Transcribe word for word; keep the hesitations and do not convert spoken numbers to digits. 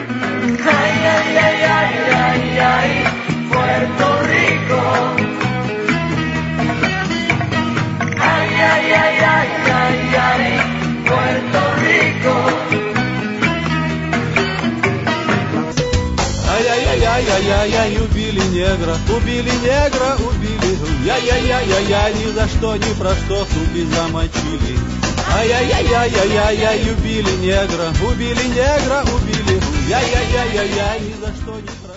Ay, ay, ay, ay, ay, ay, Puerto Rico. Ay, ay, ay, ay, ay, ay, Puerto Rico. Ай, ай, ай, ай, ай, ай, ай, убили негра, убили негра, убили. Ай, ай, ай, ай, ай, ни за что, ни про что суки замочили. Ай, ай, ай, ай, ай, ай, ай, убили негра, убили негра, убили. Ай, ай, ай, ай, ай, ни за что, ни про что.